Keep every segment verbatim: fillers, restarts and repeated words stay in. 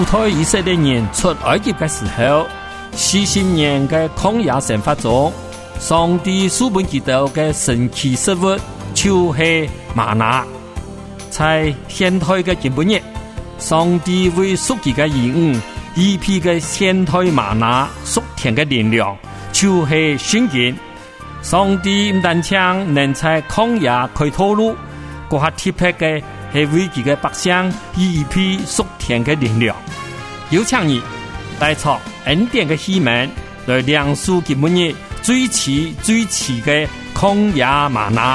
主推以色列人出埃及的时候，四十年的曠野生活中，上帝赐本基督的神奇食物就是玛拿。在现代的今日，上帝为属己的兒女一批的現代瑪拿屬天的力量，就是聖經。上帝唔單止能在曠野開道路，嗰下特別嘅係為佢嘅百姓一批屬天的力量。有請你帶出恩典嘅希望，來亮出今日最遲最遲嘅曠野瑪拿。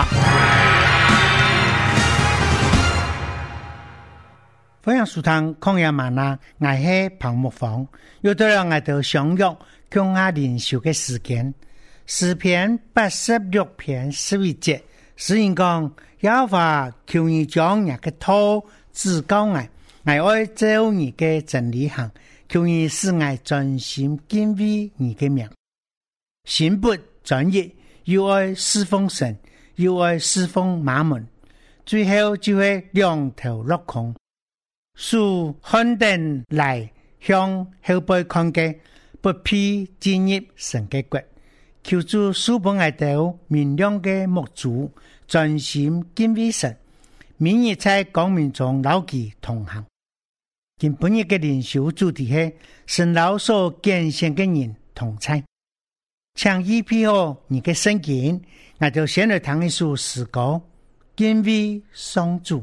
歡迎收聽曠野嗎哪，我係彭木房，又到了我哋相約共下靈修嘅時間。詩篇八十六篇十一節，詩人講：耶和華求你將你嘅道指教我，我愛照你嘅真理行，求你使我專心敬畏你嘅名。心不專一，又愛侍奉神，又愛侍奉馬門，最後就會兩頭落空。屬漢登來向後背看嘅，不必進入神嘅國，求主賜本愛道明亮嘅目珠，專心敬畏神，明日在光明中牢記同行。今本日嘅靈修主題係神老所揀選嘅人同在，請依批好你嘅聖經，我就先來談一首詩歌，敬畏上主。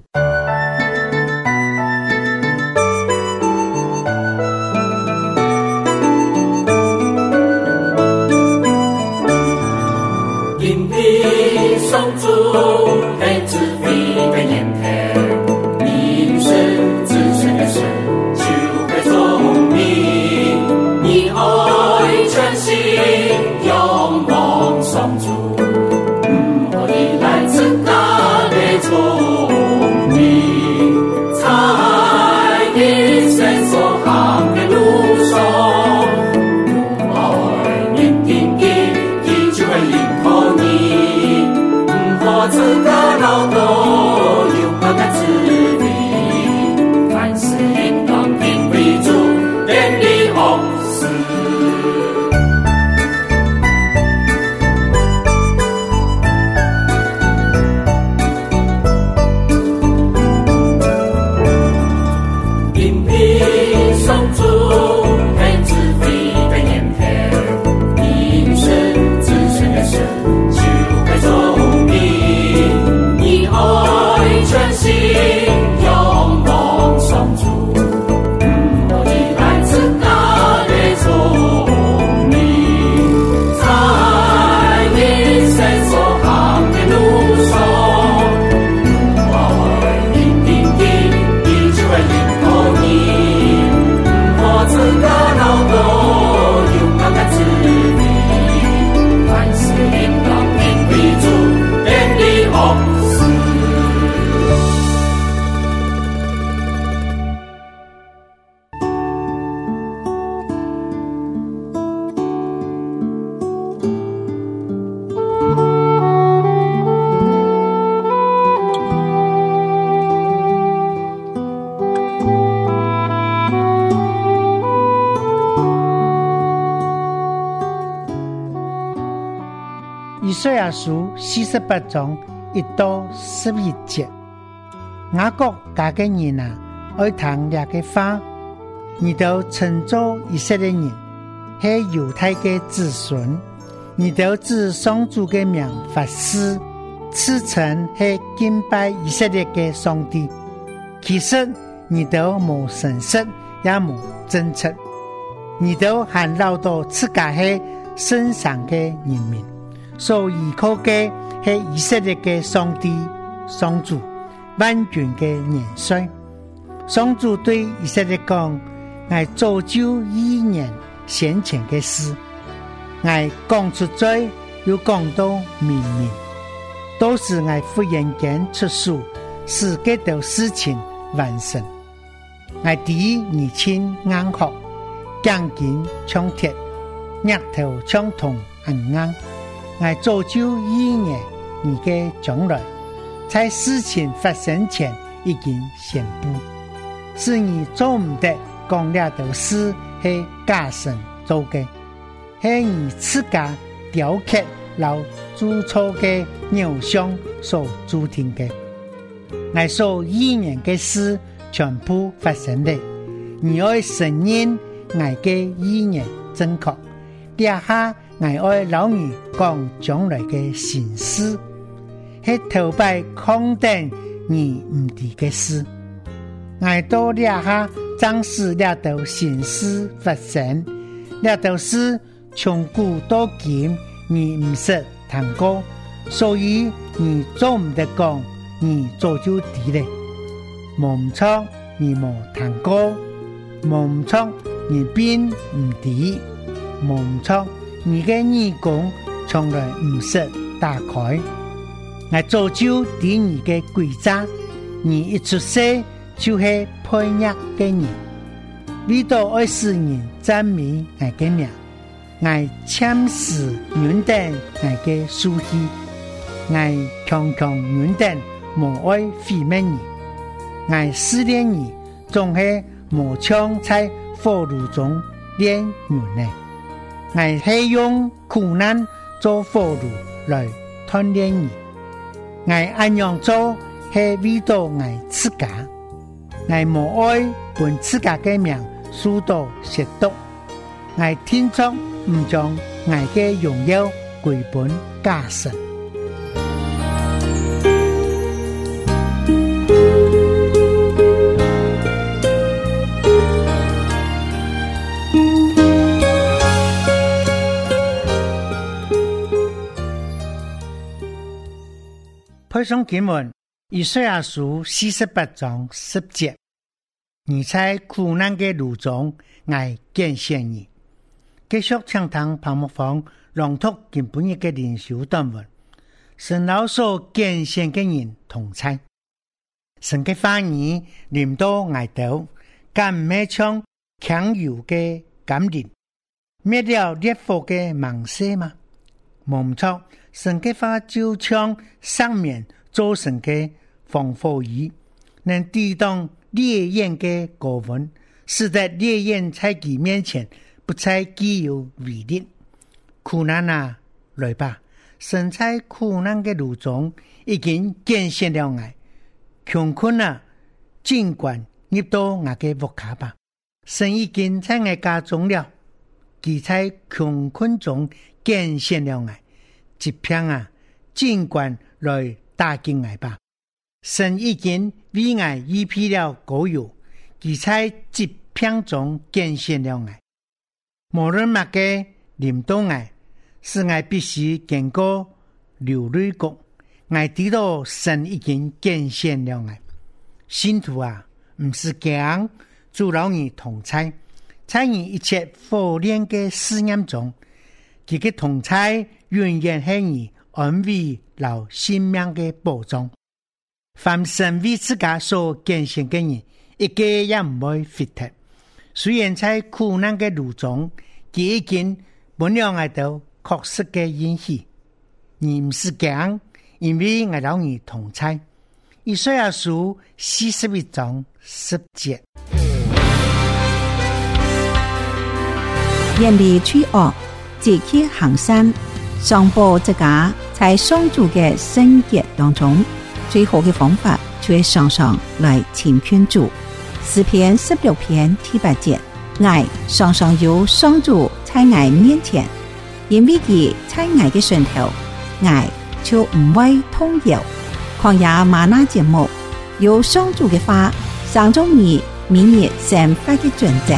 上主在自己的眼前，你神自身的神就会聪明，你愛全心仰望上主，嗯，我的來自他的聰明，在你神所行的路上，愛念定定，你就會領頭你。我自個勞動有我的智慧，凡事應當敬畏主，遠離惡事。因為上主在智慧的眼前，因神自身的神就會聰明。愛全心仰望上主，嗯，我的來自他的聰明，在你神所行的路上，愛定定地，你就會領導你，我自個勞動有我的智慧，凡事應當敬畏主，遠離惡事。 以賽亞書四十八章一到十一節，雅各家嘅人啊，愛聽這個話，你都稱作以色列人，係猶太嘅子孫，你都指上主嘅名發誓，此稱係敬拜以色列嘅上帝。其實你都無誠實，也無真誠，你都還撈到自家係聖上嘅人民。所依靠嘅係以色列嘅上帝上主萬軍嘅元帥。上主對以色列講：我造就一年先前嘅事，我講出嘴又講到明年，都是我忽然間出書，使這道事情完成。我第一年輕硬殼，鋼筋像鐵，額頭像銅硬硬。我造就一年你嘅將來，在事情發生前已經宣布，是你做唔得讲了道事是假神做的，是以自家雕刻老铸造的偶像所注定的。我所意念的事全部发生了，你爱承認我的意念正確，底下我愛老你講將來的心思，是頭擺肯定你唔對的事。我到底下正是了道心思發生，了道事從古到今你唔識談過，所以你做唔得講，你做就對了。冇唔錯，你冇談過；冇唔錯，你變唔對；冇唔錯，你嘅耳孔從來唔識打開。我做就對你嘅規則，你一出世就是配額嘅人，為到愛使人讚美我嘅名，我謙視遠等我嘅書記，我強強遠等無愛毀滅你。我思念你，總是無槍在火爐中煉人呢。我是用苦難做火爐來鍛煉你。我安樣做是為到我自家。我無愛本自家的命受到褻瀆。我天作唔將我的榮耀歸本假神。配上經文以賽亞書四十八章十節，你在苦難的路中，我見現你。繼續暢談泡沫房朗讀今本日的靈修短文，神老所見現的人同在，神的話語臨到我頭，敢唔係像強油的甘霖，滅了烈火的芒色嗎？冇錯。神嘅話就像上面造成嘅防火衣，能抵擋烈焰嘅高溫，使得烈焰在其面前不再具有威力。苦難啊，來吧！神在苦難嘅路中已經見現了我，窮困啊，儘管入到我嘅屋卡吧。神已經在我家中了，佢在窮困中見現了我。疾病啊，儘管來打擊我吧。神已經為我預備了膏油，佢在疾病中見現了我。無論乜嘅臨到我，使我必須經過流淚谷。我知道神已經見現了我。信徒啊，唔是驚，主老你同在，在你一切火煉嘅試驗中，佢嘅同在永遠係你安慰留性命嘅保障。凡神為自家所揀選嘅人，一個也唔會廢脫。雖然在苦難嘅路中，佢已經本了我到確實嘅應許。你唔是驚，因為我老你同在。以賽亞書四十一章十節。 遠離罪惡，積極行善，上報自家在上主嘅聖潔當中，最好嘅方法就係常常來親近主。詩篇十六篇第八節，我常常有上主在我面前，因為佢在我嘅上頭，我就唔會動搖。曠野嗎哪節目有上主嘅話，上中你明日生活嘅準則。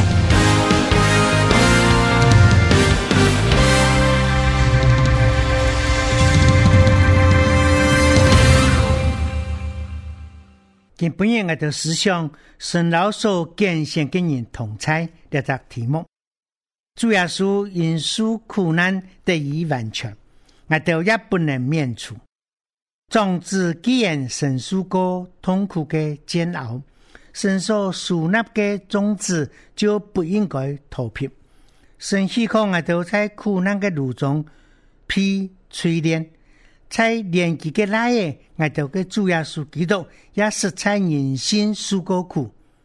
今本日我哋思想神老所揀選嘅人同在呢個題目，主耶穌因受苦難得以完全，我哋也不能免除。總之既然神受過痛苦嘅煎熬，神所屬納嘅種子就不應該逃避。神希望我哋在苦難嘅路中被淬煉，在年紀嘅內我哋嘅主耶穌基督也是在人心受過苦，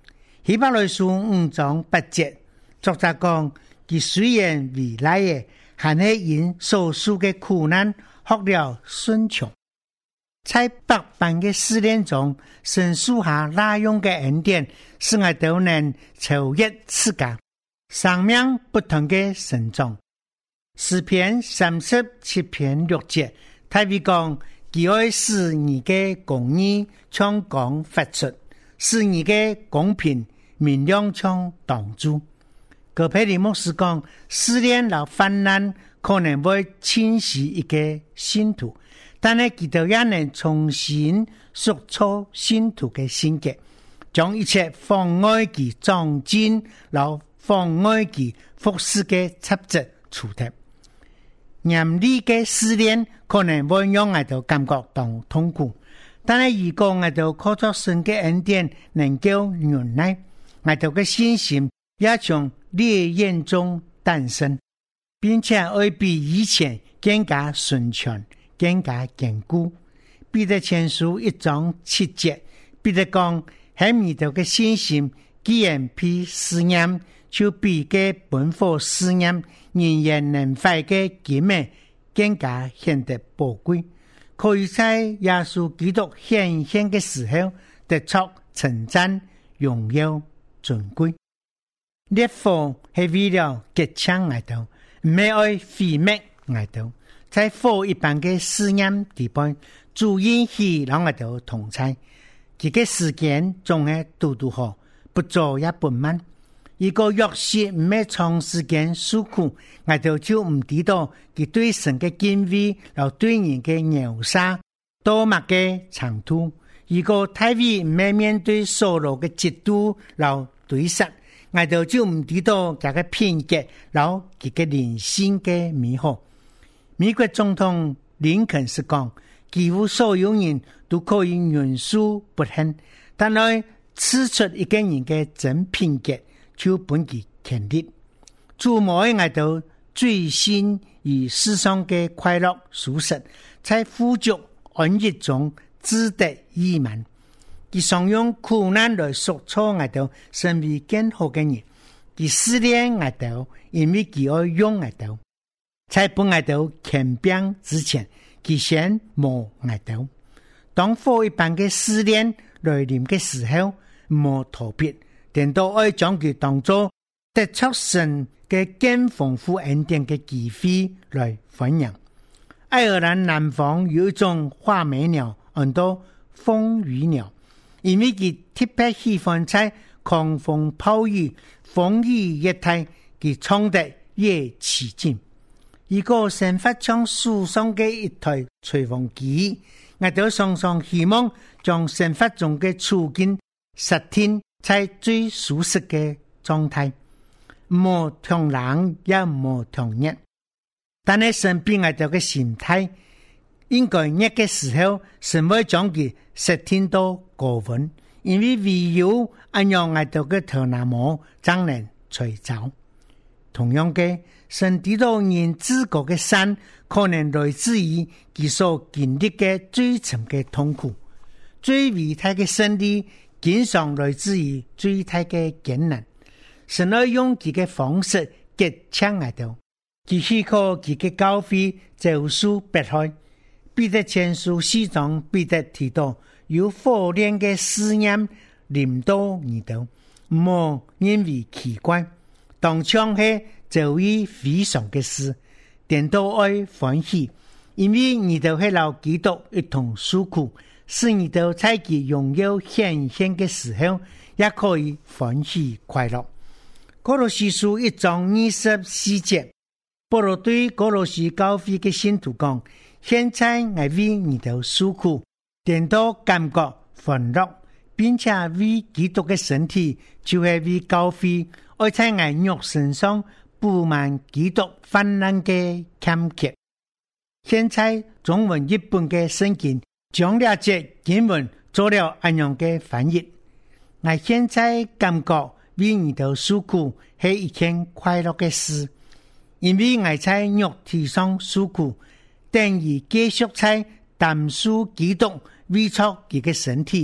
希伯來書五章八節，作者講，佢雖然未來嘅，還係因所受嘅苦難學了順從。在百般嘅試煉中，神賜下那樣嘅恩典，使我哋能超越自家，生命不同嘅成長。詩篇三十七篇六節，他會講，佢愛使你嘅公義像光發出，使你嘅公平明亮像當珠。葛培理牧師講，試煉和患難可能會侵蝕一個信徒，但係佢哋也能重新塑造信徒嘅性格，將一切妨礙佢長進、和妨礙佢服侍嘅雜質除掉。嚴厲嘅試煉可能會讓我哋感覺到痛苦，但係如果我哋靠着神嘅恩典能夠忍耐，我哋嘅信心也從烈焰中誕生，並且會比以前更加順暢、更加堅固。彼得前書一章七節，彼得講，喺你哋嘅信心既然比試驗，就比嘅本火試驗仍然能壞嘅金美更加顯得寶貴，可以在耶穌基督顯現嘅時候得出稱讚、榮耀、尊貴。烈火係為了結槍愛道，唔係愛毀滅愛道。在火一般嘅試驗地盤，主因喜讓愛道同在，佢嘅時間總係嘟嘟好，不早也不慢。如果若是唔係長時間受苦，我哋就唔知道佢對神嘅敬畏，然後對人嘅咬殺多麼嘅長度。如果太尉唔係面對所羅嘅嫉妒，然後對殺，我哋就唔知道佢嘅偏激，然後佢嘅人性嘅美好。美國總統林肯是講，幾乎所有人都可以允許不幸，但係指出一個人嘅真偏激，就本其權力，注目喺度最新與世上嘅快樂舒適，在富足安逸中自得意滿。佢常用苦難來塑造我哋成為更好嘅人，佢試煉我哋，因為佢愛用我哋，在本我哋權柄之前，佢先磨我哋。當火一般嘅試煉來臨嘅時候，莫逃避。點都愛將佢當作得出神嘅更豐富恩典嘅機會來分享。愛爾蘭南方有一種畫眉鳥，很多風雨鳥，因為佢特別喜歡在狂風暴雨、風雨熱帶，佢衝得越起勁。如果神發將樹上嘅一台吹風機，我哋常常希望將神發中嘅處境實天在最舒適嘅狀態，冇強冷也冇強熱，但係神俾我哋嘅心態，應該熱嘅時候，神會將佢設天到高溫，因為唯有按樣我哋嘅頭那麼將能吹走。同樣嘅，神知道人自覺嘅山，可能來自於佢所經歷嘅最深嘅痛苦，最偉大嘅勝利。經常來自於最大嘅艱難，神愛用佢嘅方式結槍愛道，佢許可佢嘅教會走書別開。彼得前書四章彼得提到，有火煉嘅試驗臨到耳朵，莫因為奇怪，當槍係就於非常嘅事，點都愛歡喜，因為耳朵係老基督一同受苦。是你到在其榮耀顯現嘅時候，也可以歡喜快樂。歌羅西書一章二十四節，保羅對歌羅西教會嘅信徒講：現在我為你哋受苦，點都感覺歡樂，並且為基督嘅身體，就係為教會，愛在我肉身上布滿基督患難嘅欠缺。現在中文譯本嘅聖經。將兩節經文做了安樣嘅翻譯，我現在感覺為你哋受苦係一件快樂嘅事，因為我在肉體上受苦，等於繼續在擔負基督為出佢嘅身體，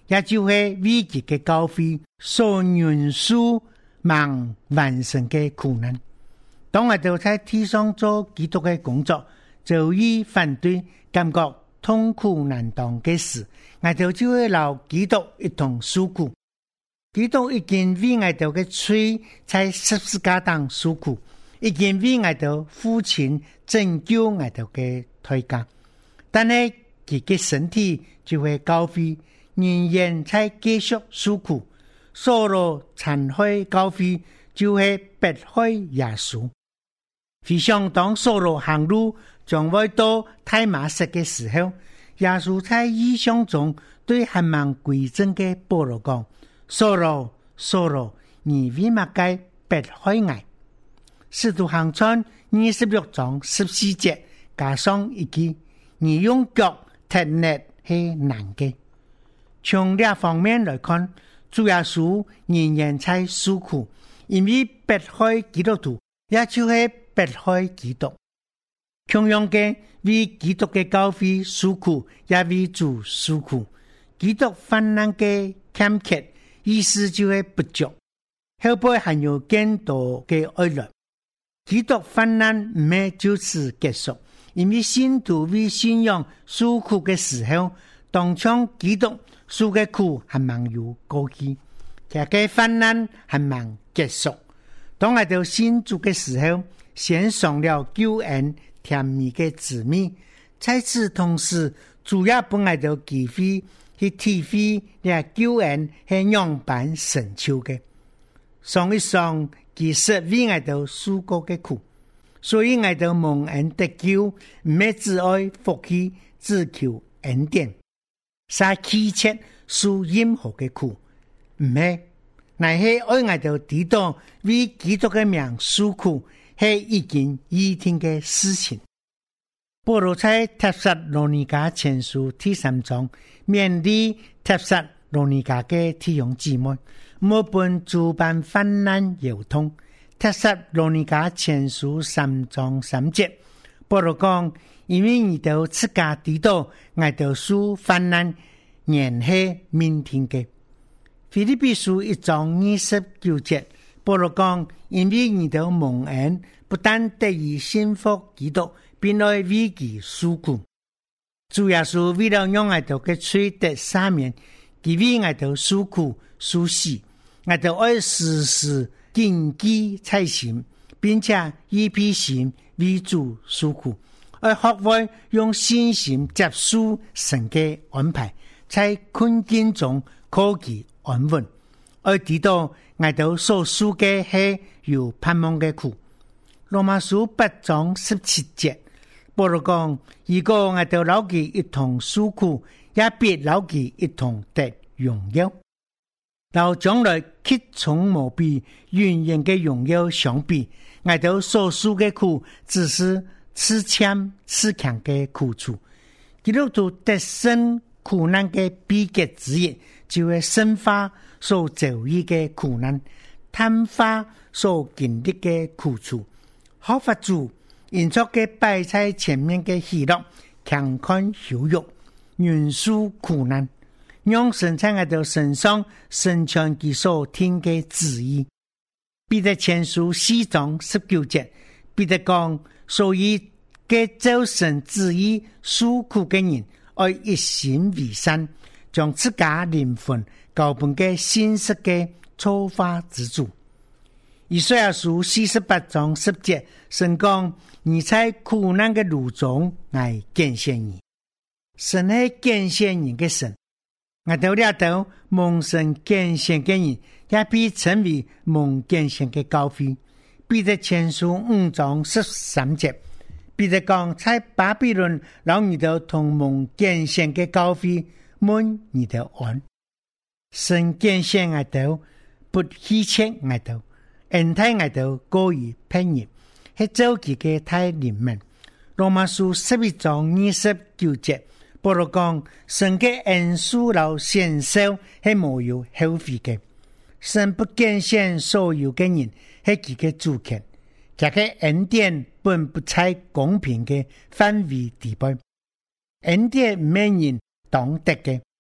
也就是危急的教會所允許忙完成的苦難。當我哋在地上做基督的工作，就以反對感覺痛苦難當的事，我哋就會留基督一同受苦。基督已經為我哋的罪在十字架上受苦，已經為我哋父親拯救我哋的代價，但係佢嘅身體就會教會仍然在繼續受苦，所羅殘害教會就會迫害耶穌。非常當所羅行路將會到大馬色的時候，耶穌在異象中對還蠻歸正的保羅講：所羅所羅，你為乜該迫害我？使徒行傳二十六章十四節加上一句：你用腳踢裂是難的。從這方面來看，主耶穌仍然在受苦，因為迫害基督徒，也就是迫害基督。同樣嘅，為基督嘅教會受苦，也為主受苦。基督患難嘅欠缺，意思就係不足，後背還有更多嘅愛樂。基督患難唔係就此結束，因為信徒為信仰受苦嘅時候，當場基督受嘅苦還蠻有過去，其實患難還蠻結束。當我哋信主嘅時候，獻上了救恩甜蜜嘅滋味，在此同時，主要本來就機會去體會呢救恩係樣板成就嘅。上一上其實為我哋受過嘅苦，所以我哋蒙恩得救，唔係只愛福氣，只求恩典，撒氣切受任何嘅苦，唔係，乃係愛我哋知道為基督嘅名受苦係一件一定嘅事情。保羅在帖撒羅尼迦前書第三章勉勵帖撒羅尼迦嘅弟兄姊妹，冇本諸般患難憂痛。帖撒羅尼迦前書三章三節，保羅講：因為你哋自家知道，我哋受患難原係命定嘅。腓立比書一章二十九節，保羅講：因為你哋蒙恩，不但得以信服基督，並來為其受苦。主耶穌為了讓我哋嘅罪得赦免，佢為我哋受苦受死，我哋愛時時謹記在心，並且以披心為主受苦，愛學會用信心接受神嘅安排，在困境中可以安穩。愛知道我哋所受嘅係有盼望嘅苦。羅馬書八章十七節，保羅講：如果我哋牢記一同受苦，也必牢記一同得榮耀。到將來竭從無比永遠嘅榮耀相比，我哋所受嘅苦只是次欠次強嘅苦楚。基督徒得勝苦難嘅秘訣之一，就係深化所遭遇嘅苦難，淡化所經歷嘅苦楚。好法主因作嘅擺在前面嘅喜樂，強看羞辱，忍受苦難，讓神在我哋身上成全佢所聽嘅旨意。彼得前書四章十九節，彼得講：所以嘅照神旨意受苦嘅人，愛一心為善，將自家靈魂交本嘅信實嘅初發之主。以賽亞書四十八章十節，神講：你在苦難嘅路中，我見現你。神係見現人嘅神，我哋呢度蒙神見現嘅人，也必成為蒙見現嘅教會。彼得前書五章十三節，彼得講：在巴比倫，讓你哋同蒙見現嘅教會滿你哋安。神見現我哋，不欺騙我哋。恩待我哋過於偏見，係周期嘅太靈敏。羅馬書十一章二十九節，保羅講：神嘅恩賜老先受係冇有後悔嘅，神不見現所有嘅人係佢嘅主權，佢嘅恩典本不在公平嘅範圍地步，恩典唔係人當得嘅，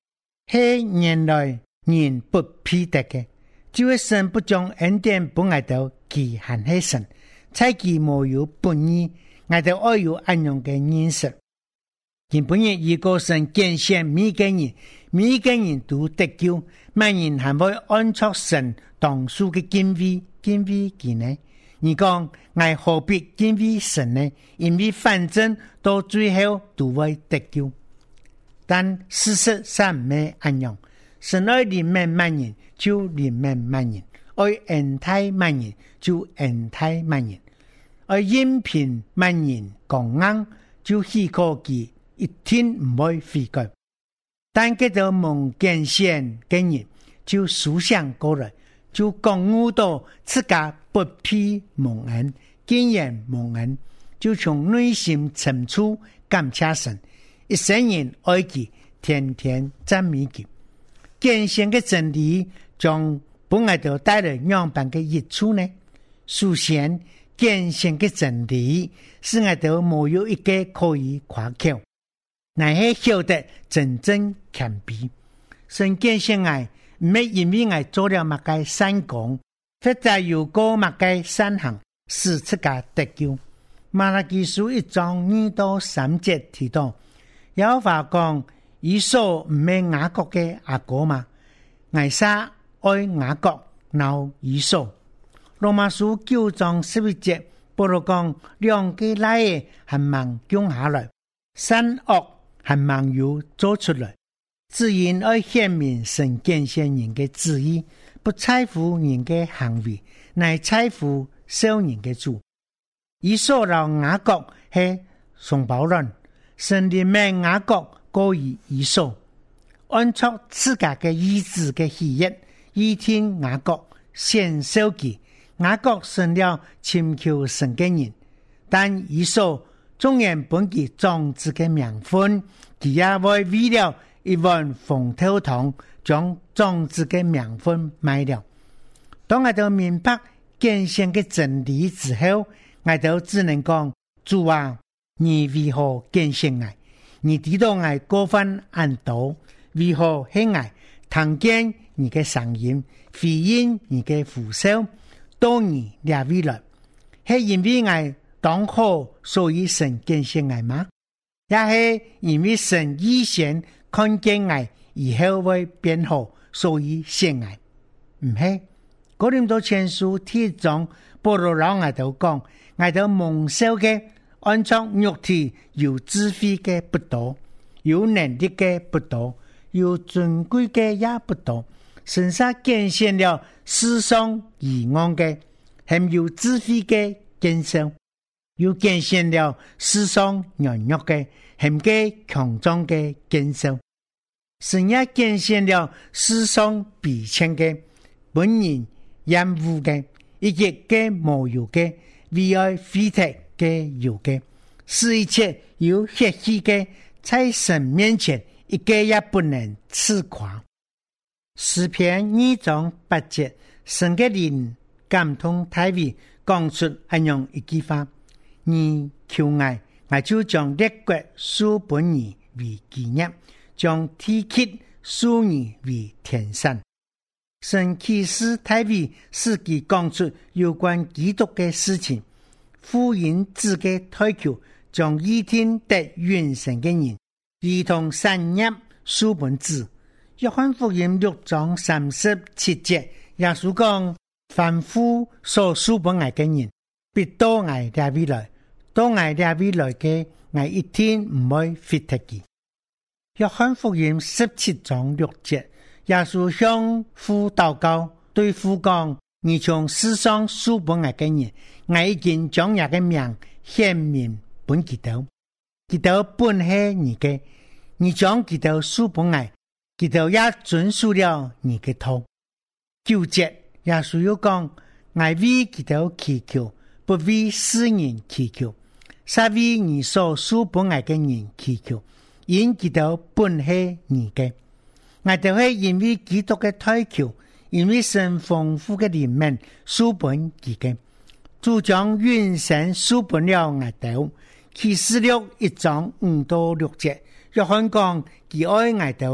是原來人不配得嘅，就係神不將恩典本愛到其限係神，猜其無有本意，愛到愛有安樣嘅認識。原本日如果神揀選每個人，每個人都得救，萬人還會安出神當初嘅敬畏，敬畏佢呢？你講愛何必敬畏神呢？因為反正到最後都會得救。但事實上唔係安樣，神愛憐憫萬人就憐憫萬人，愛恩待萬人就恩待萬人，愛應聘萬人講硬就許可佢一天唔會悔改。但佢到蒙揀選嘅人就思想過來，就覺悟到自家不配蒙恩，竟然蒙恩，就從內心深處感謝神，一生人愛佢，天天讚美佢。揀選嘅真理將本愛就帶來兩般嘅益處呢？首先，揀選嘅真理是愛就沒有一個可以誇口，乃係曉得真正謙卑。神揀選愛唔係因為愛做了乜嘅善功，或者有過乜嘅善行，使自家得救。馬拉基書一章二到三節提到，有話講以掃唔係雅各嘅阿哥嘛，艾莎愛雅各，鬧以掃。羅馬書九章十一節，保羅講兩個來還忙降下來，善惡還忙要做出來。自然愛顯明神揀選人嘅旨意，不在乎人嘅行為，乃在乎受人嘅主。以掃和雅各係雙胞人，神憐憫雅各過於以掃，按照自家嘅意志嘅喜悅，依聽雅各先受記，雅各成了尋求神嘅人。但以掃縱然本其長子嘅名分，佢也會為了一碗紅豆湯將長子嘅名分賣了。當我哋明白揀選嘅真理之後，我哋只能講：主啊，你為何揀選我？你知道我過分暗道，為何喜愛聽見你嘅聲音，回應你嘅呼聲，到你列位來，係因為我當好，所以神揀選我嗎？也係因為神以前看見我以後會變好，所以選我？唔係。哥林多前書第一章，保羅讓我哋講，我哋蒙受嘅按照肉體有智慧嘅不多，有能力嘅不多，有尊貴嘅也不多，神所揀選了世上異安嘅，含有智慧嘅堅守，又揀選了世上軟弱嘅，含嘅強壯嘅堅守。神也揀選了世上卑賤嘅，本人厭惡嘅，以及嘅無有嘅，為愛廢鐵嘅有嘅，使一切有血氣嘅，在神面前一個也不能自誇。詩篇二章八節，神嘅靈感動大衛，講出咁樣一句話：你求愛，我就將列國書本你為紀念，將天蠍書你為天山。神啟示大衛，使佢講出有關基督嘅事情，呼應自己推求，將一天得永生嘅人，如同三頁書本子。約翰福音六章三十七節，耶穌講：凡父所書本愛嘅人，必到愛列位來，到愛列位來嘅，愛一天唔會廢掉佢。約翰福音十七章六節。耶穌向父禱告，對父講：你從世上書本愛嘅人，我已經將一個名顯明本基督，基督本係你嘅，你將基督書本愛，基督也遵守了你嘅道。九節耶穌又講：我為基督祈求，不為世人祈求，是為你所書本愛嘅人祈求，因基督本係你嘅。我哋係因為基督嘅推求，因為神豐富嘅憐憫，書本佢嘅主將永生書本了我哋。啟示錄一章五到六節，約翰講佢愛我哋，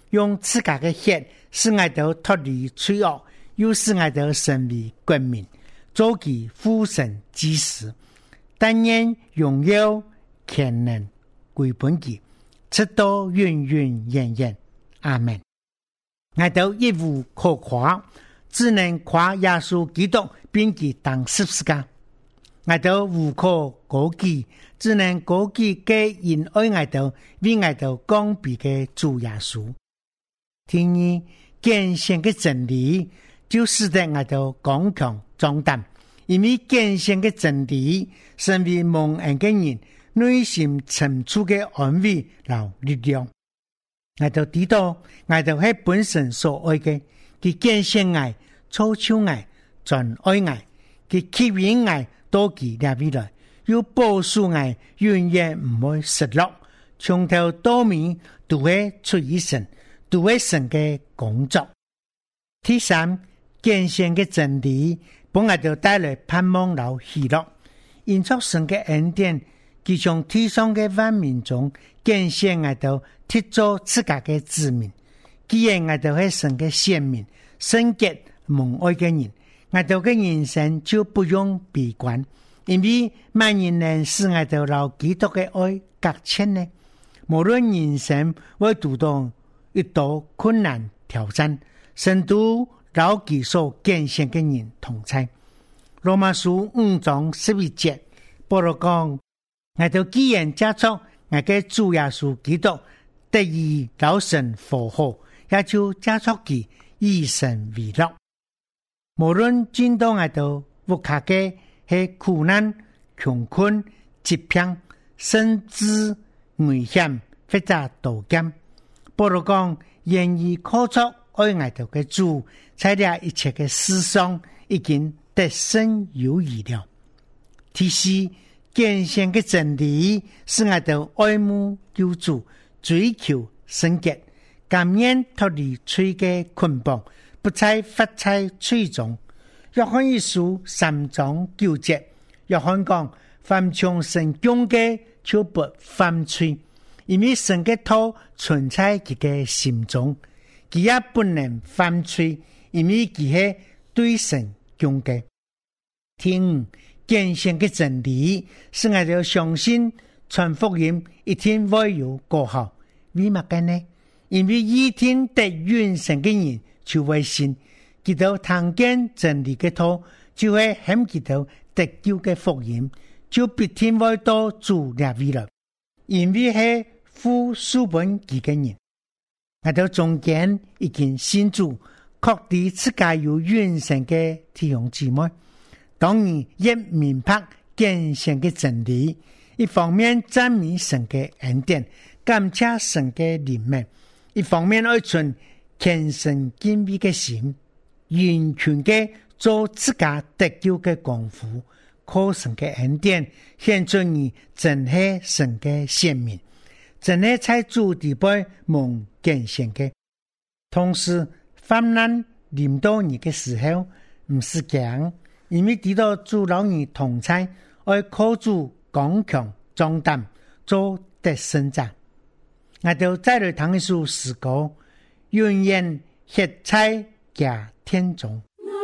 用自家的血使我哋脱離罪惡，又使我哋成為國民，做其父神之子。但願榮耀權能歸本己，直到永永遠遠。阿們。我哋一無可誇，只能誇耶穌基督並其當十字架。我哋無可高舉，只能高舉嘅因愛我哋為我哋降卑嘅主耶穌。聽你堅信嘅真理，就使得我哋剛強壯膽，因為堅信嘅真理，身為蒙恩嘅人內心深處嘅安慰和力量。我哋知道，我哋係本身所愛嘅，佢堅信愛、操守愛、全愛愛，佢吸引愛多其列未來，要保守愛，永遠唔會失落，從頭到尾都會出於神，都會神嘅工作。第三，堅信嘅真理，幫我哋帶來盼望和喜樂，因着神嘅恩典，佢從天上嘅萬民中揀選我哋貼做自家嘅子民。既然我哋係神嘅選民，聖潔蒙愛嘅人，我哋嘅人生就不用悲觀，因為萬人能使我哋老基督嘅愛隔絕呢？無論人生會遇到一道困難挑戰，神都老其所揀選嘅人同在。羅馬書五章十一節，保羅講：我哋既然接觸我嘅主耶穌基督，得以老神和好，也就接觸佢以神為樂。無論見到我哋屋企嘅係苦難、窮困、疾病，甚至危險或者刀劍，保羅講願意靠着愛我哋嘅主，在了一切嘅事上已經得勝有餘了。第四，堅信嘅真理是我哋愛慕救主，追求聖潔，甘願脫離罪嘅捆綁，不再活在罪中。約翰一書三章九節，約翰講：凡從神降嘅，就不犯罪，因為神嘅道存在佢嘅心中，佢也不能犯罪，因為佢係對神降嘅。聽堅信嘅真理，使我哋相信傳福音一定會有果效。為乜嘅呢？因為一天得永生嘅人就會信，佢哋聽見真理嘅道，就會響佢哋得救嘅福音，就必定會到主那邊來。因為係父書本佢嘅人，我哋中間已經信主，確定自家有永生嘅弟兄姊妹。當然亦明白堅信嘅真理，一方面讚美神嘅恩典，感謝神嘅憐憫，一方面愛存虔誠敬畏嘅心，完全嘅做自家得救嘅功夫，靠神嘅恩典顯出你真係神嘅選民，真係在主地位蒙堅信嘅。同時患難臨到你嘅時候，唔是驚，因為知道主老你同在，愛靠主剛強壯膽，做得勝者。我哋再來談一首詩歌，永遠活在家天中。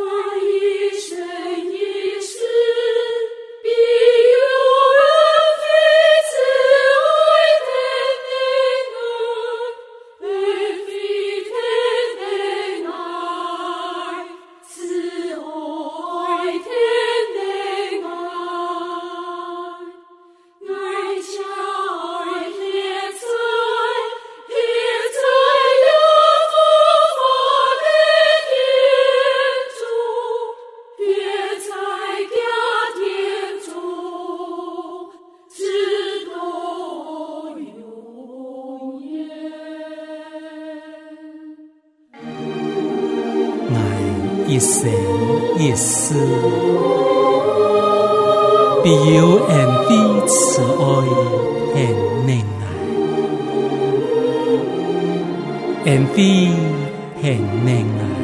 一生一世，必有恩惠慈愛顯能愛，恩惠顯能愛，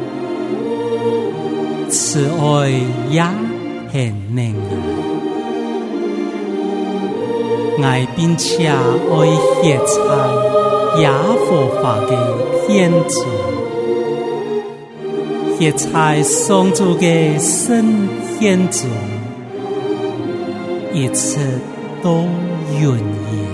慈愛也顯能愛，愛並且愛歇在耶和华的天主，也在上主的圣天主，一切都愿意。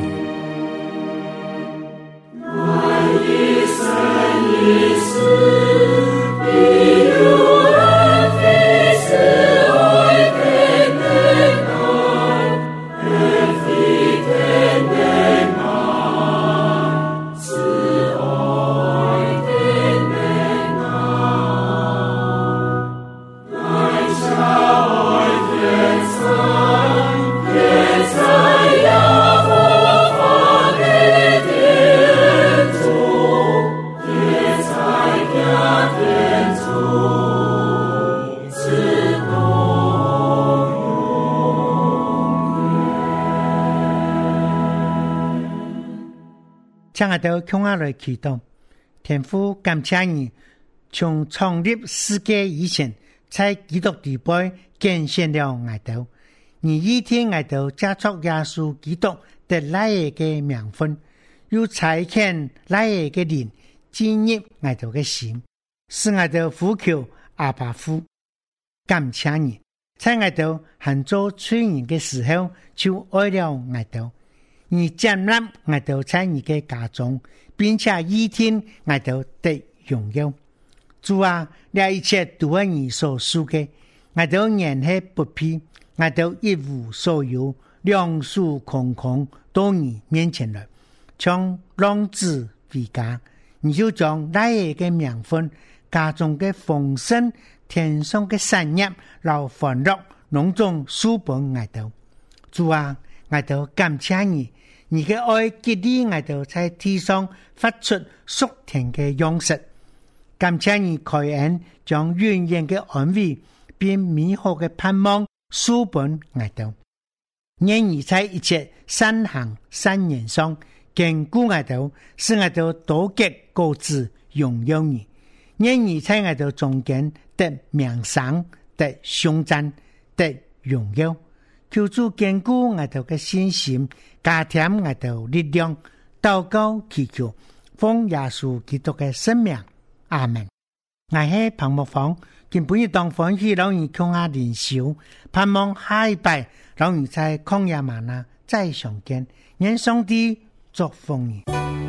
请我哋向下來祈禱，天父感謝你，從創立世界以前，在基督裏邊揀選了我哋，你一天我哋加速耶穌基督的來嘅名分，又差遣來嘅靈進入我哋嘅心，使我哋呼求阿爸父。感謝你，在我哋還做罪人嘅時候，就愛了我哋。你接納我哋在你嘅家中，並且一天我哋得榮耀。主啊，這一切都係你所賜嘅，我哋原係不配，我哋一無所有，兩手空空到你面前來，將浪子回家，你就將那嘅名分、家中嘅豐盛、天上嘅產業、勞歡樂、隆重書本我哋。主啊，我哋感謝你。你嘅愛激勵我哋在地上發出屬天嘅樣式，感謝你開恩將永遠嘅安慰並美好嘅盼望書本我哋，願你在一切善行善言上堅固我哋，使我哋多結果子榮耀你，願你在我哋中間得名聲得頌讚得榮耀。求主堅固我哋嘅信心，加添我哋力量，禱告祈求，奉耶穌基督嘅聖名，阿門。我係彭木芳，今本日當歡喜老人共下靈修，盼望下一拜老人在曠野嗎哪再相見，願上帝祝福你。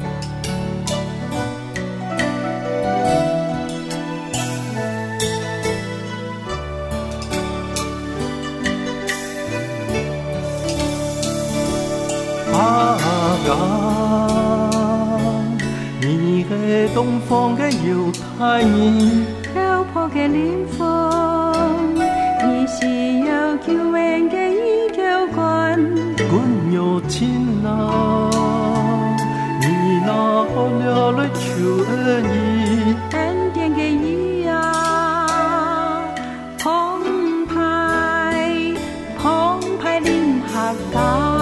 阿爸，你係東方嘅猶太人， 漂泊嘅靈魂，你是有救恩嘅依靠關， 管有親啊，你那可了來求恩義， 恩典嘅義啊，澎湃澎湃臨合家。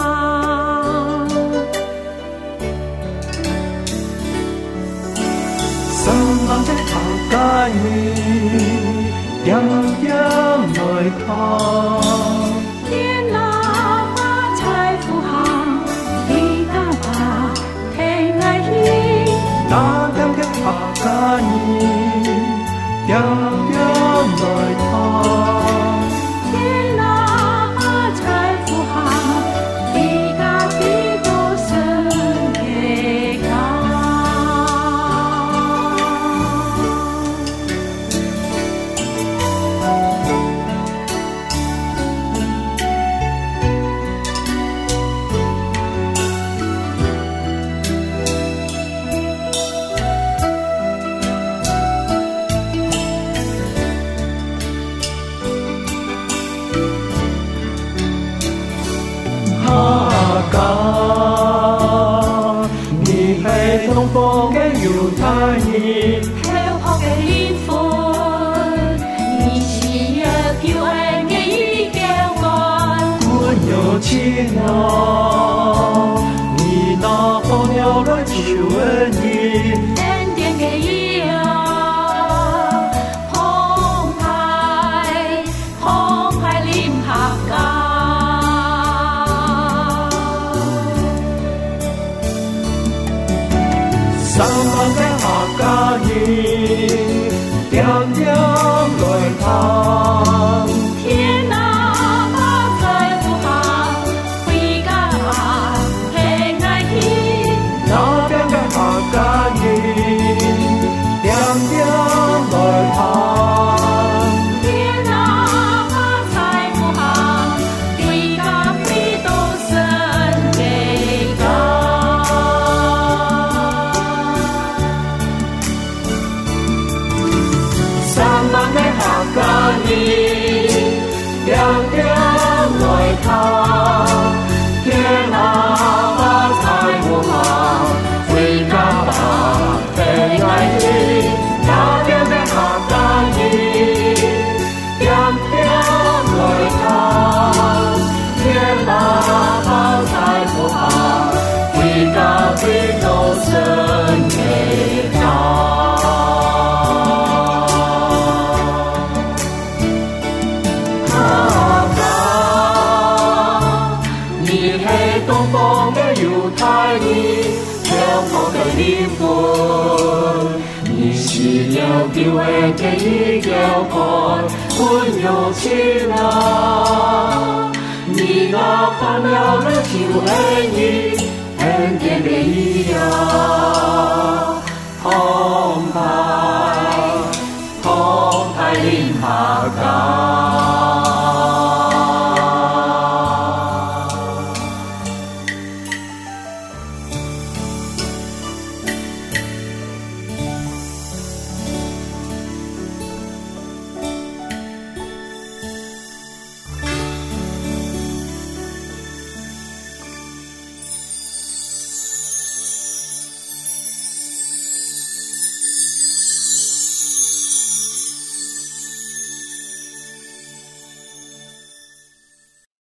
家你點點來看， 天哪把財富行，地大把天愛意， 那點嘅客家你點點來看， 天哪把財富行，地大地多生嘅家。 東方嘅猶太人， 漂泊嘅靈魂，你是有救恩嘅依靠關， 管有親啊，你那可了來求恩義， 恩典嘅義啊，澎湃澎湃臨合家。 三万的客家人，点点来谈。 天哪，把在不行，回家平安去。 那边的客家人，点点来談。 天哪，把在不行，回家飛到神嘅家。 三萬的客家人，點點來談。天哪，把在不行，回家吧，平安去。那邊的客家人，點點來談。天哪，把在不行，回家飛到神嘅家。東方嘅猶太人，香港嘅靈魂，你是要叫人嘅一條幹，歡遊起來。你那看了了就愛你，恩典嘅一樣。